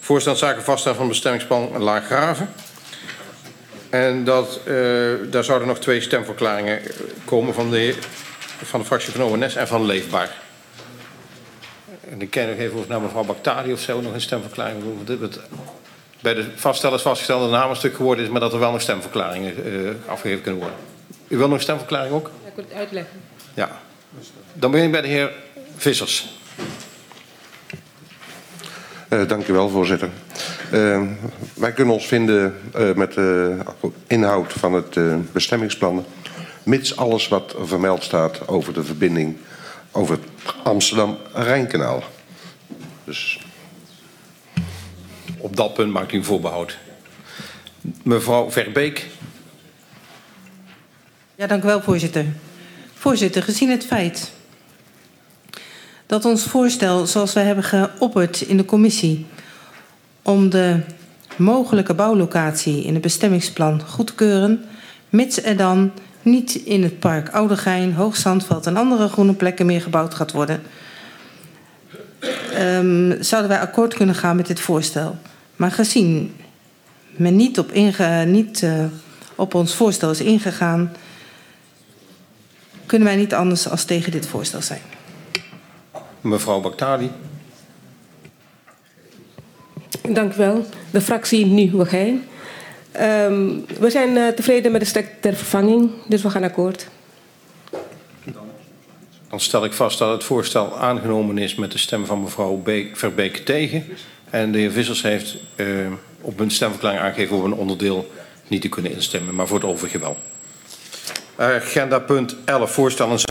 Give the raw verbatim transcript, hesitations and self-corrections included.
Voorstel zaken vaststellen van bestemmingsplan Laaggraven. En dat, uh, daar zouden nog twee stemverklaringen komen van de, van de fractie van O N S en van Leefbaar. En ik ken nog even of naar mevrouw Baktari of zo nog een stemverklaring doen. Bij de vaststellen is vastgesteld dat de naam een stuk geworden is, maar dat er wel nog stemverklaringen uh, afgegeven kunnen worden. U wil nog een stemverklaring ook? Ja, ik wil het uitleggen. Ja. Dan begin ik bij de heer Vissers. Uh, dank u wel, voorzitter. Uh, wij kunnen ons vinden uh, met de inhoud van het uh, bestemmingsplan, mits alles wat vermeld staat over de verbinding over het Amsterdam-Rijnkanaal. Dus... Op dat punt maakt u een voorbehoud. Mevrouw Verbeek. Ja, dank u wel, voorzitter. Voorzitter, gezien het feit dat ons voorstel, zoals we hebben geopperd in de commissie, om de mogelijke bouwlocatie in het bestemmingsplan goed te keuren, mits er dan niet in het park Oudegein, Hoogzandveld en andere groene plekken meer gebouwd gaat worden, um, zouden wij akkoord kunnen gaan met dit voorstel. Maar gezien men niet op, inge, niet, uh, op ons voorstel is ingegaan, kunnen wij niet anders als tegen dit voorstel zijn. Mevrouw Baktari. Dank u wel. De fractie Nieuwegein. Um, we zijn uh, tevreden met de stek ter vervanging, dus we gaan akkoord. Dan stel ik vast dat het voorstel aangenomen is met de stem van mevrouw Be- Verbeek tegen. En de heer Vissers heeft uh, op een stemverklaring aangegeven om een onderdeel niet te kunnen instemmen, maar voor het overige wel. Agenda punt elf, voorstellen